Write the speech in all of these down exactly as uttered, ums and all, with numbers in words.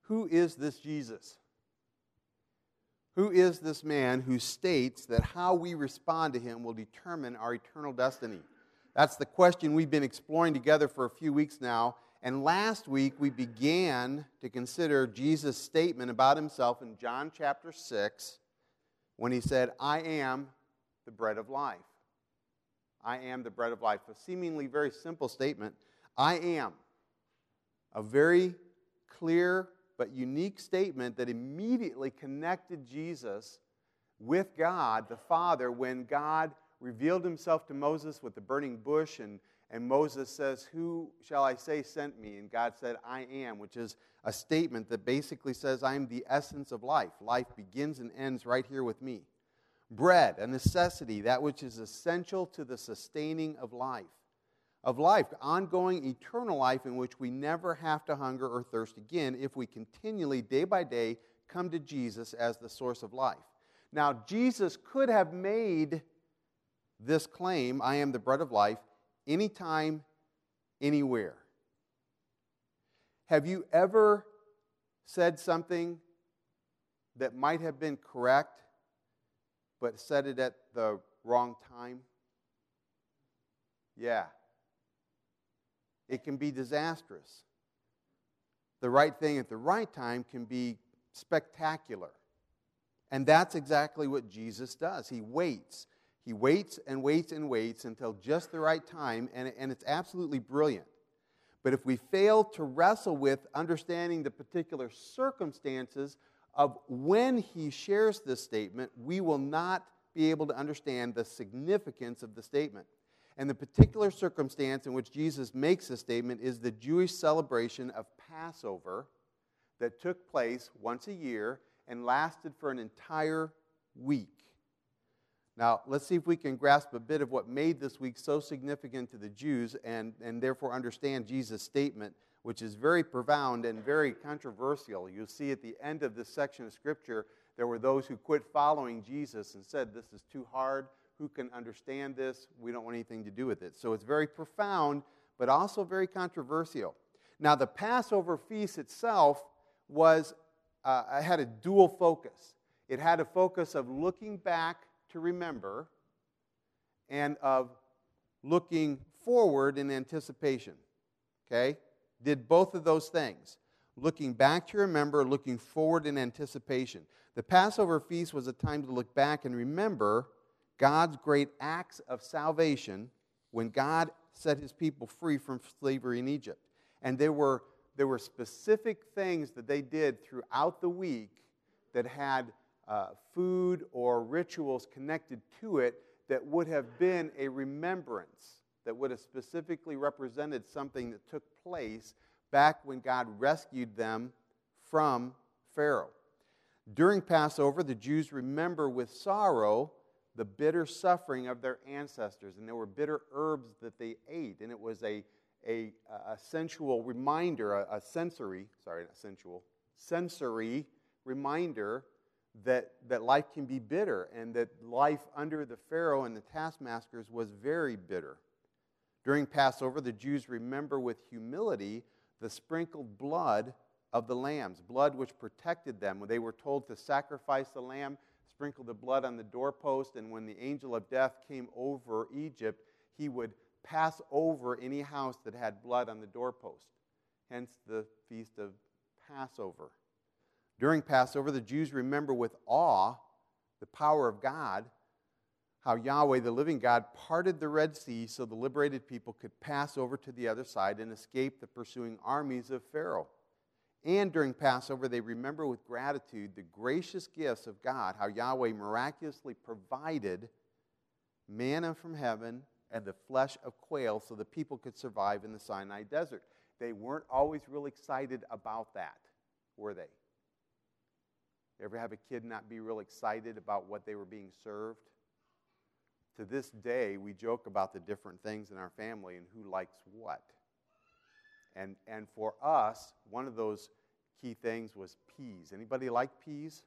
who is this Jesus? Who is this man who states that how we respond to him will determine our eternal destiny? That's the question we've been exploring together for a few weeks now. And last week we began to consider Jesus' statement about himself in John chapter six when he said, I am the bread of life. I am the bread of life. A seemingly very simple statement. I am. A very clear but unique statement that immediately connected Jesus with God, the Father, when God revealed himself to Moses with the burning bush, and, and Moses says, who shall I say sent me? And God said, I am, which is a statement that basically says, I am the essence of life. Life begins and ends right here with me. Bread, a necessity, that which is essential to the sustaining of life. Of life, ongoing eternal life in which we never have to hunger or thirst again if we continually, day by day, come to Jesus as the source of life. Now, Jesus could have made this claim, I am the bread of life, anytime, anywhere. Have you ever said something that might have been correct, but said it at the wrong time? Yeah. It can be disastrous. The right thing at the right time can be spectacular. And that's exactly what Jesus does. He waits. He waits and waits and waits until just the right time, and, and it's absolutely brilliant. But if we fail to wrestle with understanding the particular circumstances of when he shares this statement, we will not be able to understand the significance of the statement. And the particular circumstance in which Jesus makes this statement is the Jewish celebration of Passover that took place once a year and lasted for an entire week. Now, let's see if we can grasp a bit of what made this week so significant to the Jews and, and therefore understand Jesus' statement, which is very profound and very controversial. You'll see at the end of this section of Scripture, there were those who quit following Jesus and said, this is too hard. Who can understand this? We don't want anything to do with it. So it's very profound, but also very controversial. Now, the Passover feast itself was uh, had a dual focus. It had a focus of looking back to remember and of looking forward in anticipation. Okay? Did both of those things. Looking back to remember, looking forward in anticipation. The Passover feast was a time to look back and remember God's great acts of salvation when God set his people free from slavery in Egypt. And there were, there were specific things that they did throughout the week that had uh, food or rituals connected to it that would have been a remembrance, that would have specifically represented something that took place back when God rescued them from Pharaoh. During Passover, the Jews remember with sorrow the bitter suffering of their ancestors, and there were bitter herbs that they ate, and it was a, a, a sensual reminder, a, a sensory, sorry, not sensual, sensory reminder that, that life can be bitter, and that life under the Pharaoh and the taskmasters was very bitter. During Passover, the Jews remember with humility the sprinkled blood of the lambs, blood which protected them. When they were told to sacrifice the lamb, sprinkle the blood on the doorpost, and when the angel of death came over Egypt, he would pass over any house that had blood on the doorpost. Hence the feast of Passover. During Passover, the Jews remember with awe the power of God, how Yahweh, the living God, parted the Red Sea so the liberated people could pass over to the other side and escape the pursuing armies of Pharaoh. And during Passover, they remember with gratitude the gracious gifts of God, how Yahweh miraculously provided manna from heaven and the flesh of quail so the people could survive in the Sinai desert. They weren't always real excited about that, were they? You ever have a kid not be real excited about what they were being served? To this day, we joke about the different things in our family and who likes what. And and for us, one of those key things was peas. Anybody like peas?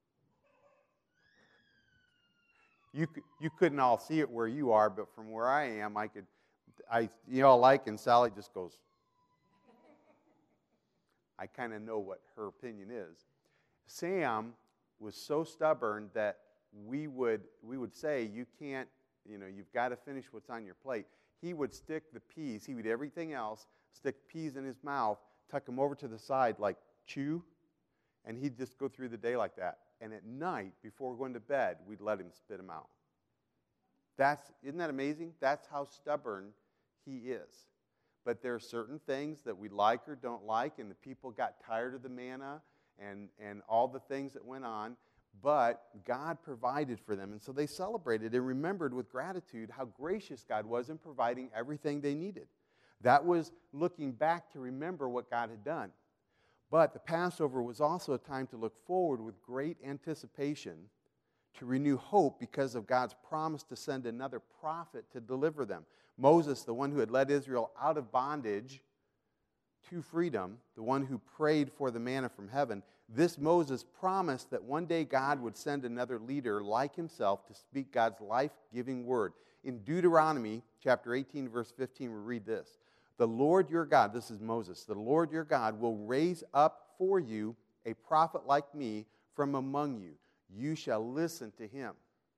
You you couldn't all see it where you are, but from where I am, I could. I you all like, and Sally just goes. I kind of know what her opinion is. Sam was so stubborn that we would we would say, you can't, you know, you've got to finish what's on your plate. He would stick the peas, he would eat everything else, stick peas in his mouth, tuck them over to the side like chew, and he'd just go through the day like that. And at night, before going to bed, we'd let him spit them out. That's, isn't that amazing? That's how stubborn he is. But there are certain things that we like or don't like, and the people got tired of the manna and, and all the things that went on, but God provided for them. And so they celebrated and remembered with gratitude how gracious God was in providing everything they needed. That was looking back to remember what God had done. But the Passover was also a time to look forward with great anticipation, to renew hope because of God's promise to send another prophet to deliver them. Moses, the one who had led Israel out of bondage to freedom, the one who prayed for the manna from heaven, this Moses promised that one day God would send another leader like himself to speak God's life-giving word. In Deuteronomy chapter eighteen, verse fifteen, we read this. The Lord your God, this is Moses, the Lord your God will raise up for you a prophet like me from among you. You shall listen to him.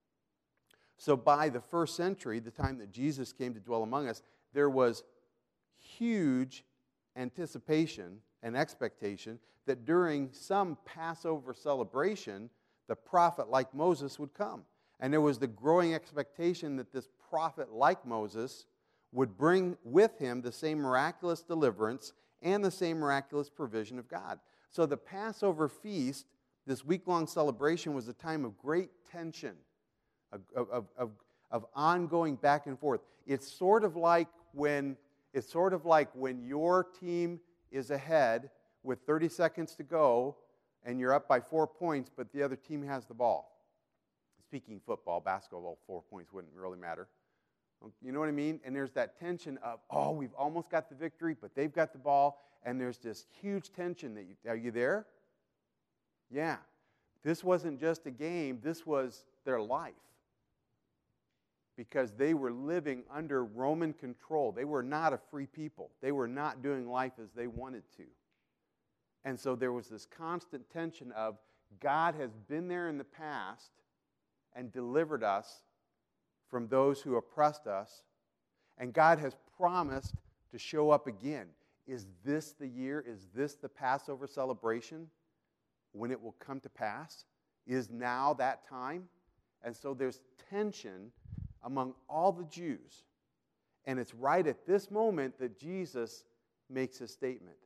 So by the first century, the time that Jesus came to dwell among us, there was huge anticipation and expectation that during some Passover celebration, the prophet like Moses would come. And there was the growing expectation that this prophet like Moses would bring with him the same miraculous deliverance and the same miraculous provision of God. So the Passover feast, this week-long celebration, was a time of great tension, of, of, of, of ongoing back and forth. It's sort of like when it's sort of like when your team is ahead with thirty seconds to go and you're up by four points, but the other team has the ball. Speaking football, basketball, four points wouldn't really matter. You know what I mean? And there's that tension of, oh, we've almost got the victory, but they've got the ball, and there's this huge tension that you, are you there? Yeah. This wasn't just a game, this was their life. Because they were living under Roman control. They were not a free people. They were not doing life as they wanted to. And so there was this constant tension of, God has been there in the past and delivered us from those who oppressed us, and God has promised to show up again. Is this the year? Is this the Passover celebration when it will come to pass? Is now that time? And so there's tension among all the Jews. And it's right at this moment that Jesus makes a statement.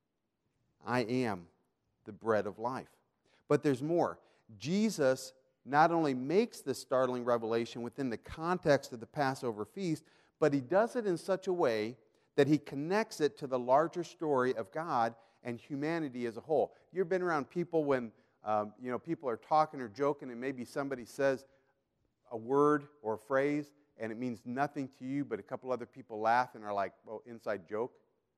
I am the bread of life. But there's more. Jesus not only makes this startling revelation within the context of the Passover feast, but he does it in such a way that he connects it to the larger story of God and humanity as a whole. You've been around people when um, you know people are talking or joking, and maybe somebody says a word or a phrase, and it means nothing to you, but a couple other people laugh and are like, well, inside joke.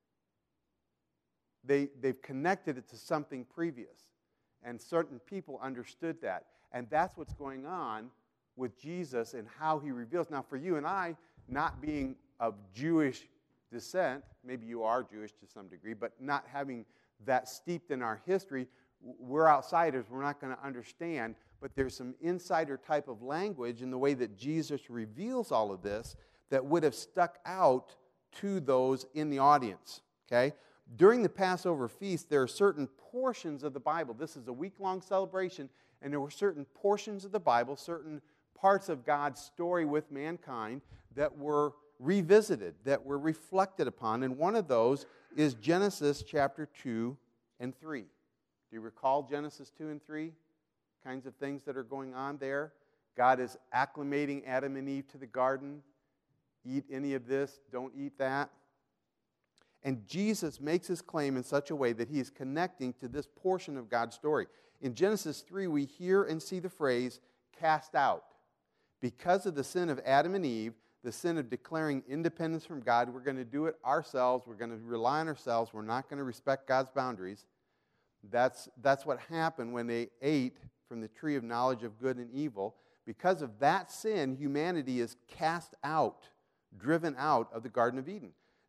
They, they've connected it to something previous, and certain people understood that. And that's what's going on with Jesus and how he reveals. Now, for you and I, not being of Jewish descent, maybe you are Jewish to some degree, but not having that steeped in our history, we're outsiders. We're not going to understand. But there's some insider type of language in the way that Jesus reveals all of this that would have stuck out to those in the audience. Okay? During the Passover feast, there are certain portions of the Bible. This is a week-long celebration. And there were certain portions of the Bible, certain parts of God's story with mankind that were revisited, that were reflected upon. And one of those is Genesis chapter two and three. Do you recall Genesis two and three? Kinds of things that are going on there. God is acclimating Adam and Eve to the garden. Eat any of this, don't eat that. And Jesus makes his claim in such a way that he is connecting to this portion of God's story. In Genesis three, we hear and see the phrase, cast out. Because of the sin of Adam and Eve, the sin of declaring independence from God, we're going to do it ourselves. We're going to rely on ourselves. We're not going to respect God's boundaries. That's, that's what happened when they ate from the tree of knowledge of good and evil. Because of that sin, humanity is cast out, driven out of the Garden of Eden.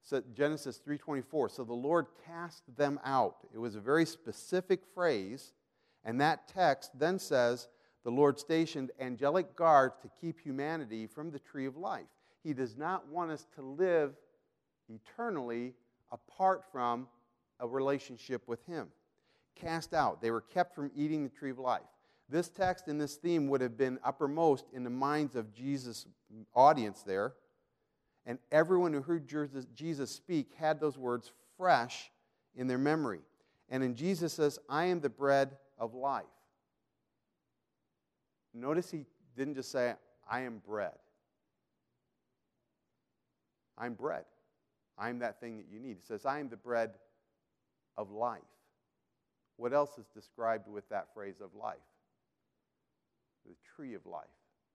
So Genesis three twenty-four. So the Lord cast them out. It was a very specific phrase. And that text then says, the Lord stationed angelic guards to keep humanity from the tree of life. He does not want us to live eternally apart from a relationship with Him. Cast out. They were kept from eating the tree of life. This text and this theme would have been uppermost in the minds of Jesus' audience there. And everyone who heard Jesus speak had those words fresh in their memory. And then Jesus says, I am the bread of life. Notice He didn't just say, I am bread. I'm bread. I'm that thing that you need. He says, I am the bread of life. What else is described with that phrase of life? The tree of life.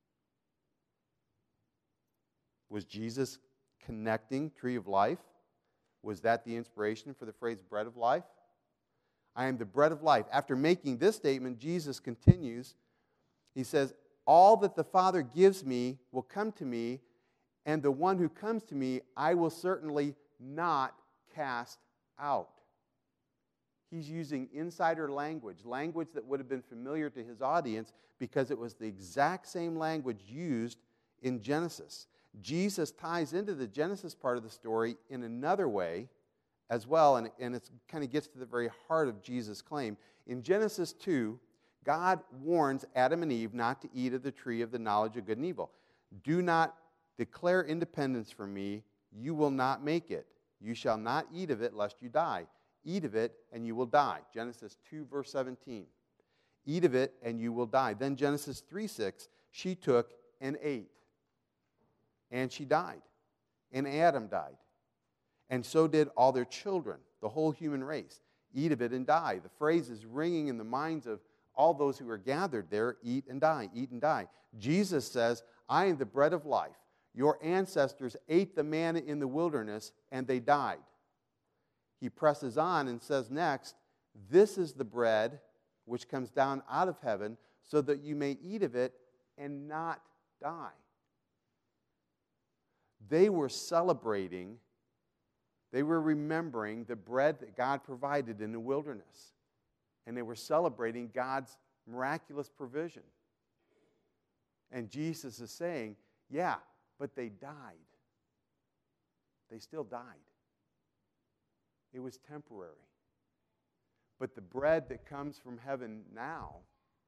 Was Jesus connecting tree of life? Was that the inspiration for the phrase bread of life? I am the bread of life. After making this statement, Jesus continues. He says, all that the Father gives me will come to me, and the one who comes to me I will certainly not cast out. He's using insider language, language that would have been familiar to his audience because it was the exact same language used in Genesis. Jesus ties into the Genesis part of the story in another way as well, and, and it kind of gets to the very heart of Jesus' claim. In Genesis two, God warns Adam and Eve not to eat of the tree of the knowledge of good and evil. Do not declare independence from me. You will not make it. You shall not eat of it lest you die. Eat of it and you will die. Genesis two, verse seventeen. Eat of it and you will die. Then Genesis three six, she took and ate. And she died. And Adam died. And so did all their children, the whole human race. Eat of it and die. The phrase is ringing in the minds of all those who are gathered there. Eat and die, eat and die. Jesus says, I am the bread of life. Your ancestors ate the manna in the wilderness and they died. He presses on and says next, this is the bread which comes down out of heaven so that you may eat of it and not die. They were celebrating, they were remembering the bread that God provided in the wilderness. And they were celebrating God's miraculous provision. And Jesus is saying, yeah, but they died. They still died. It was temporary. But the bread that comes from heaven now,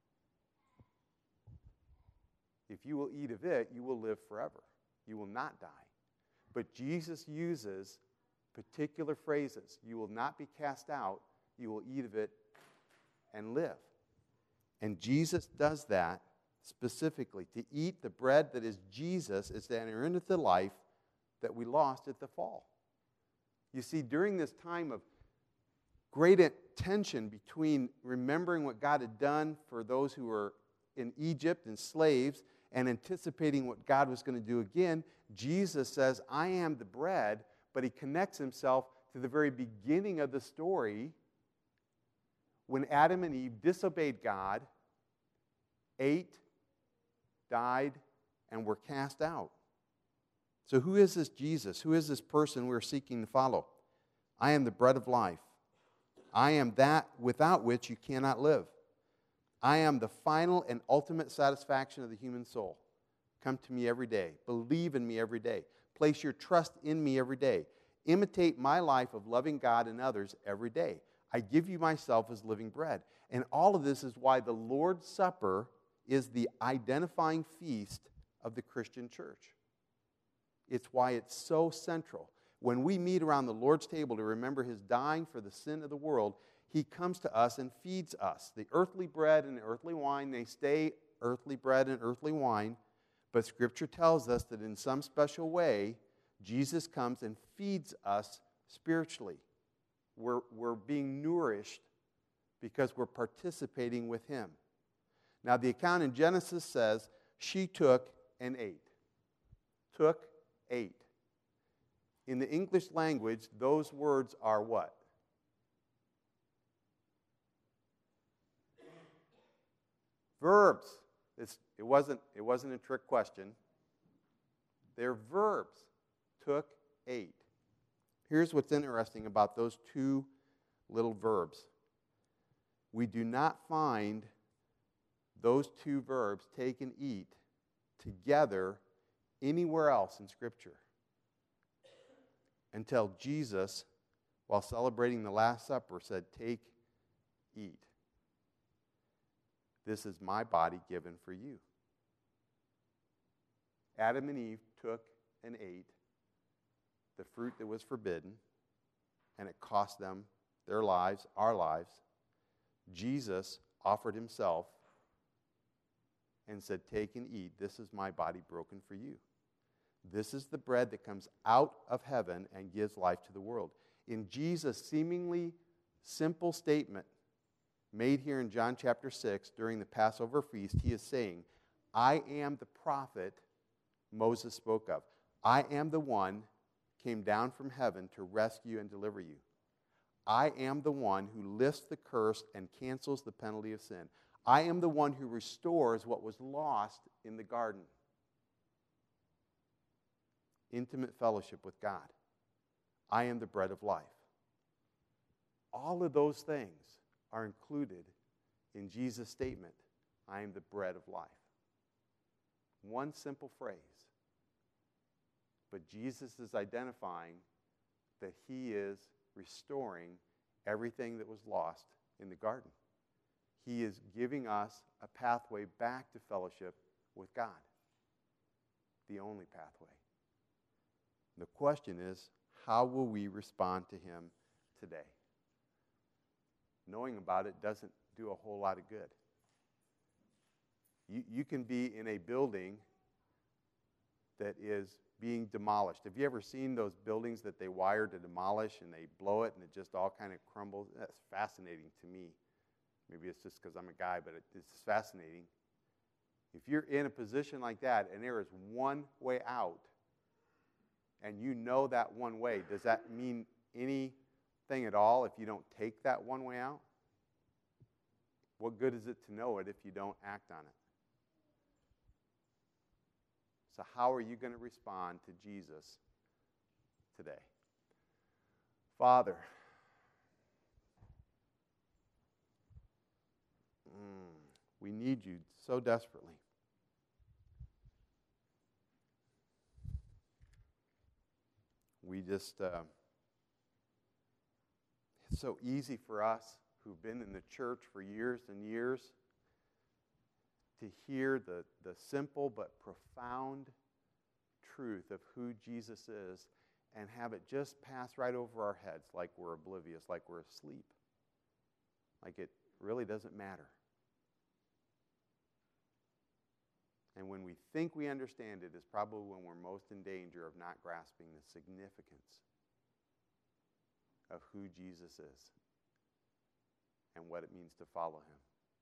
if you will eat of it, you will live forever. You will not die. But Jesus uses particular phrases. You will not be cast out. You will eat of it and live. And Jesus does that specifically. To eat the bread that is Jesus is to enter into the life that we lost at the fall. You see, during this time of great tension between remembering what God had done for those who were in Egypt and slaves and anticipating what God was going to do again, Jesus says, I am the bread, but he connects himself to the very beginning of the story when Adam and Eve disobeyed God, ate, died, and were cast out. So who is this Jesus? Who is this person we're seeking to follow? I am the bread of life. I am that without which you cannot live. I am the final and ultimate satisfaction of the human soul. Come to me every day. Believe in me every day. Place your trust in me every day. Imitate my life of loving God and others every day. I give you myself as living bread. And all of this is why the Lord's Supper is the identifying feast of the Christian church. It's why it's so central. When we meet around the Lord's table to remember his dying for the sin of the world, he comes to us and feeds us. The earthly bread and the earthly wine, they stay earthly bread and earthly wine, but Scripture tells us that in some special way, Jesus comes and feeds us spiritually. We're, we're being nourished because we're participating with him. Now, the account in Genesis says, she took and ate. Took, ate. In the English language, those words are what? Verbs. It's, it, wasn't, it wasn't a trick question. They're verbs. Took, ate. Here's what's interesting about those two little verbs. We do not find those two verbs, take and eat, together anywhere else in Scripture until Jesus, while celebrating the Last Supper, said, take, eat. This is my body given for you. Adam and Eve took and ate the fruit that was forbidden, and it cost them their lives, our lives. Jesus offered himself and said, take and eat. This is my body broken for you. This is the bread that comes out of heaven and gives life to the world. In Jesus' seemingly simple statement made here in John chapter six during the Passover feast, he is saying, I am the prophet Moses spoke of. I am the one came down from heaven to rescue and deliver you. I am the one who lifts the curse and cancels the penalty of sin. I am the one who restores what was lost in the garden. Intimate fellowship with God. I am the bread of life. All of those things are included in Jesus' statement, I am the bread of life. One simple phrase. But Jesus is identifying that he is restoring everything that was lost in the garden. He is giving us a pathway back to fellowship with God. The only pathway. The question is, how will we respond to him today? Knowing about it doesn't do a whole lot of good. You, you can be in a building that is being demolished. Have you ever seen those buildings that they wire to demolish and they blow it and it just all kind of crumbles? That's fascinating to me. Maybe it's just because I'm a guy, but it, it's fascinating. If you're in a position like that and there is one way out, and you know that one way, does that mean anything at all if you don't take that one way out? What good is it to know it if you don't act on it? So how are you going to respond to Jesus today? Father, mm, we need you so desperately. We just, uh, it's so easy for us who've been in the church for years and years to hear the, the simple but profound truth of who Jesus is and have it just pass right over our heads like we're oblivious, like we're asleep. Like it really doesn't matter. And when we think we understand it is probably when we're most in danger of not grasping the significance of who Jesus is and what it means to follow him.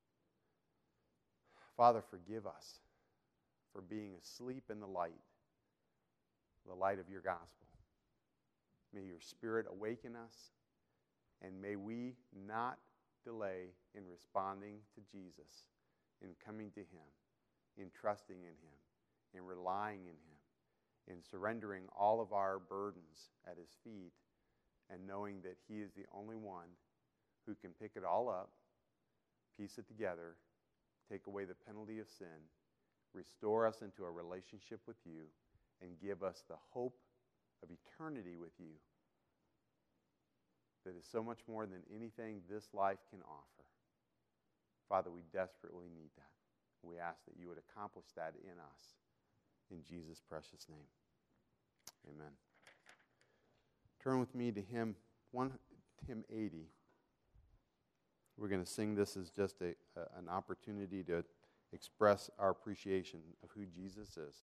Father, forgive us for being asleep in the light, the light of your gospel. May your Spirit awaken us, and may we not delay in responding to Jesus, in coming to him, in trusting in him, in relying in him, in surrendering all of our burdens at his feet, and knowing that he is the only one who can pick it all up, piece it together, take away the penalty of sin, restore us into a relationship with you, and give us the hope of eternity with you that is so much more than anything this life can offer. Father, we desperately need that. We ask that you would accomplish that in us. In Jesus' precious name. Amen. Turn with me to hymn one, hymn eighty. We're going to sing this as just a, a, an opportunity to express our appreciation of who Jesus is.